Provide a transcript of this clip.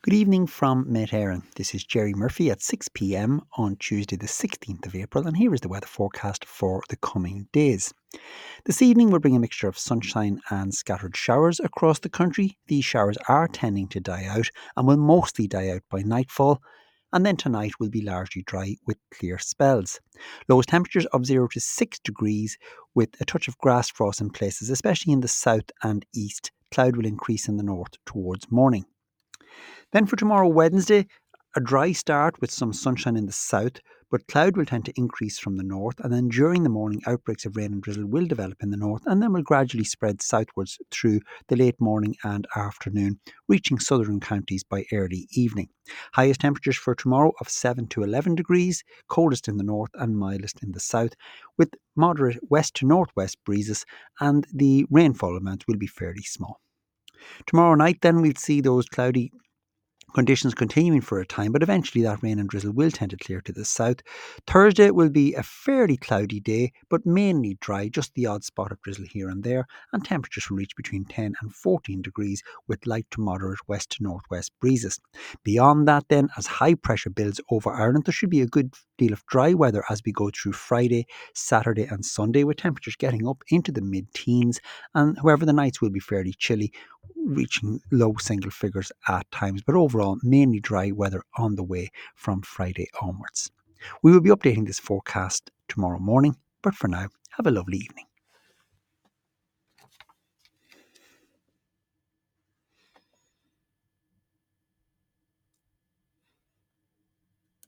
Good evening from Met Éireann. This is Jerry Murphy at 6 p.m. on Tuesday, the 16th of April, and here is the weather forecast for the coming days. This evening will bring a mixture of sunshine and scattered showers across the country. These showers are tending to die out and will mostly die out by nightfall. And then tonight will be largely dry with clear spells. Lowest temperatures of 0 to 6 degrees with a touch of grass frost in places, especially in the south and east. Cloud will increase in the north towards morning. Then for tomorrow, Wednesday, a dry start with some sunshine in the south, but cloud will tend to increase from the north, and then during the morning, outbreaks of rain and drizzle will develop in the north, and then will gradually spread southwards through the late morning and afternoon, reaching southern counties by early evening. Highest temperatures for tomorrow of 7 to 11 degrees, coldest in the north and mildest in the south, with moderate west to northwest breezes, and the rainfall amounts will be fairly small. Tomorrow night, then, we'll see those cloudy conditions continuing for a time, but eventually that rain and drizzle will tend to clear to the south. Thursday will be a fairly cloudy day, but mainly dry, just the odd spot of drizzle here and there, and temperatures will reach between 10 and 14 degrees with light to moderate west to northwest breezes. Beyond that then, as high pressure builds over Ireland, there should be a good deal of dry weather as we go through Friday, Saturday and Sunday, with temperatures getting up into the mid-teens, and however the nights will be fairly chilly, reaching low single figures at times, but overall mainly dry weather on the way from Friday onwards. We will be updating this forecast tomorrow morning, but for now, have a lovely evening.